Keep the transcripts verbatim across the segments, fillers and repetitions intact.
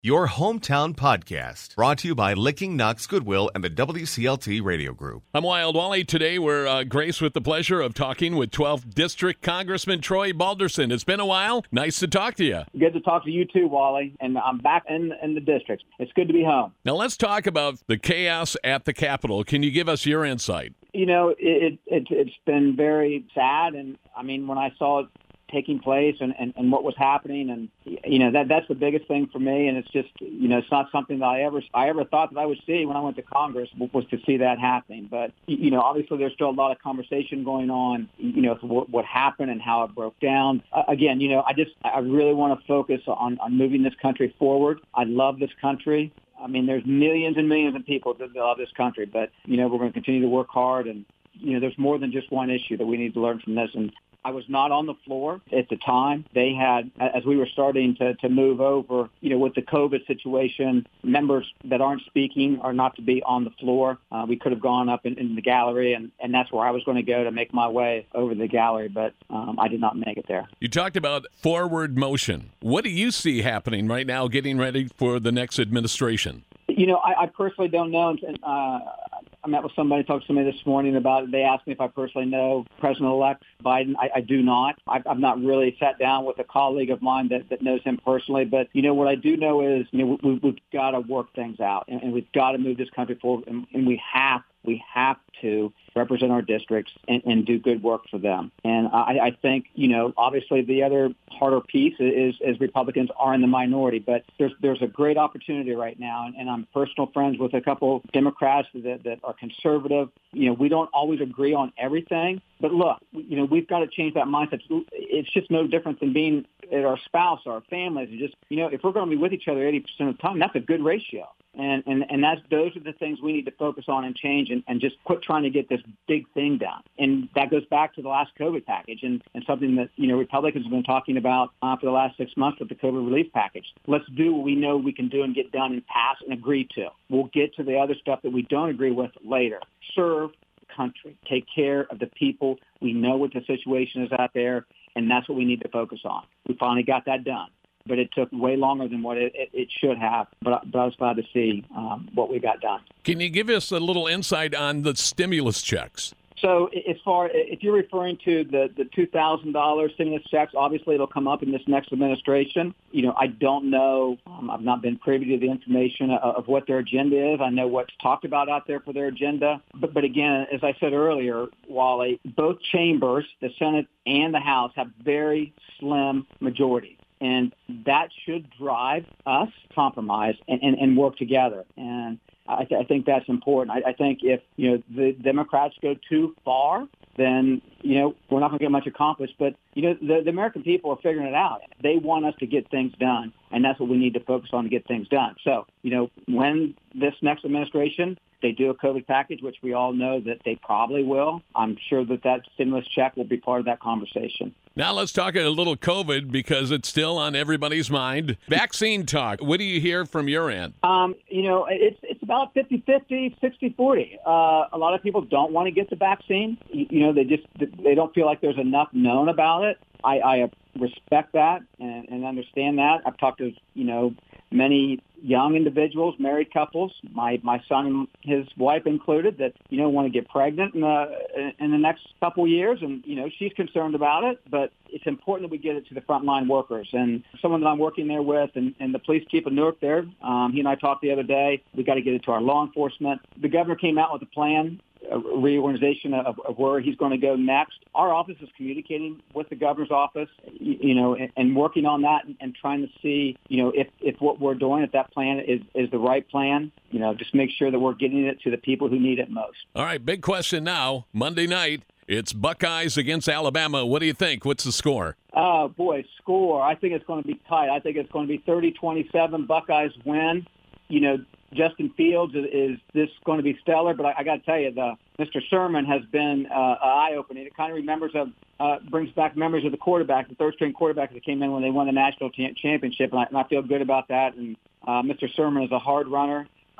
your hometown podcast, brought to you by Licking Knox Goodwill and the W C L T Radio Group. I'm Wild Wally. Today we're uh, graced with the pleasure of talking with twelfth District Congressman Troy Balderson. It's been a while. Nice to talk to you. Good to talk to you too, Wally. And I'm back in, in the district. It's good to be home. Now let's talk about the chaos at the Capitol. Can you give us your insight? You know, it, it, it's been very sad. And, I mean, when I saw it taking place and, and, and what was happening, and you know that that's the biggest thing for me. And it's just, you know, it's not something that I ever I ever thought that I would see when I went to Congress, was to see that happening. But you know, obviously there's still a lot of conversation going on, you know, what, what happened and how it broke down. Uh, again, you know, I just I really want to focus on on moving this country forward. I love this country. I mean, there's millions and millions of people that love this country, but you know, we're going to continue to work hard. And you know, there's more than just one issue that we need to learn from this. And I was not on the floor at the time. They had, as we were starting to, to move over, you know, with the COVID situation, members that aren't speaking are not to be on the floor. Uh, we could have gone up in, in the gallery, and, and that's where I was going to go to make my way over the gallery, but um, I did not make it there. You talked about forward motion. What do you see happening right now, getting ready for the next administration? You know, I, I personally don't know. And, uh, I met with somebody, talked to somebody this morning about it. They asked me if I personally know President-elect Biden. I, I do not. I've, I've not really sat down with a colleague of mine that, that knows him personally. But, you know, what I do know is, you know, we, we've got to work things out, and, and we've got to move this country forward, and, and we have we have to represent our districts and, and do good work for them. And I, I think, you know, obviously the other harder piece is, is Republicans are in the minority, but there's there's a great opportunity right now. And, and I'm personal friends with a couple Democrats that, that are conservative. You know, we don't always agree on everything, but look, you know, we've got to change that mindset. It's just no different than being at our spouse, our families, and just, you know, if we're going to be with each other eighty percent of the time, that's a good ratio. And, and, and that's, those are the things we need to focus on and change, and, and just quit trying to get this big thing done. And that goes back to the last COVID package and, and something that, you know, Republicans have been talking about uh, for the last six months with the COVID relief package. Let's do what we know we can do and get done and pass and agree to. We'll get to the other stuff that we don't agree with later. Serve the country. Take care of the people. We know what the situation is out there, and that's what we need to focus on. We finally got that done. But it took way longer than what it, it, it should have. But, but I was glad to see um, what we got done. Can you give us a little insight on the stimulus checks? So as far, if you're referring to the, the two thousand dollars stimulus checks, obviously it'll come up in this next administration. You know, I don't know. Um, I've not been privy to the information of, of what their agenda is. I know what's talked about out there for their agenda. But, but again, as I said earlier, Wally, both chambers, the Senate and the House, have very slim majorities. And that should drive us to compromise and, and, and work together. And I, th- I think that's important. I, I think if, you know, the Democrats go too far, then, you know, we're not going to get much accomplished. But, you know, the, the American people are figuring it out. They want us to get things done, and that's what we need to focus on to get things done. So, you know, when this next administration, they do a COVID package, which we all know that they probably will, I'm sure that that stimulus check will be part of that conversation. Now let's talk a little COVID, because it's still on everybody's mind. Vaccine talk. What do you hear from your end? Um, you know, it's it's about fifty-fifty, sixty-forty. Uh, a lot of people don't want to get the vaccine. You, you know, they just they don't feel like there's enough known about it. I, I respect that and, and understand that. I've talked to, you know, many young individuals, married couples, my, my son and his wife included, that, you know, want to get pregnant in the, in the next couple of years. And, you know, she's concerned about it, but it's important that we get it to the frontline workers. And someone that I'm working there with, and, and the police chief of Newark there, um, he and I talked the other day, we got to get it to our law enforcement. The governor came out with a plan, a reorganization of, of where he's going to go next. Our office is communicating with the governor's office, you, you know, and, and working on that and, and trying to see, you know, if, if what we're doing, if that plan is, is the right plan, you know, just make sure that we're getting it to the people who need it most. All right, big question now. Monday night, it's Buckeyes against Alabama. What do you think? What's the score? Oh, boy, score. I think it's going to be tight. I think it's going to be thirty twenty-seven. Buckeyes win. You know, Justin Fields is, is this going to be stellar, but I, I got to tell you, the Mister Sherman has been uh, eye-opening. It kind of remembers of, uh, brings back memories of the quarterback, the third-string quarterback that came in when they won the national cha- championship, and I, and I feel good about that. And uh, Mister Sherman is a hard runner.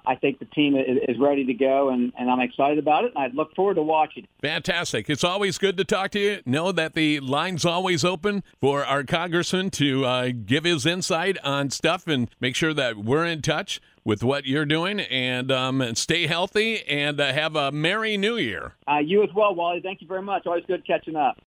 I think the team is, is ready to go, and, and I'm excited about it, and I look forward to watching it. Fantastic. It's always good to talk to you. Know that the line's always open for our congressman to uh, give his insight on stuff, and make sure that we're in touch with what you're doing, and um, stay healthy, and uh, have a Merry New Year. Uh, you as well, Wally. Thank you very much. Always good catching up.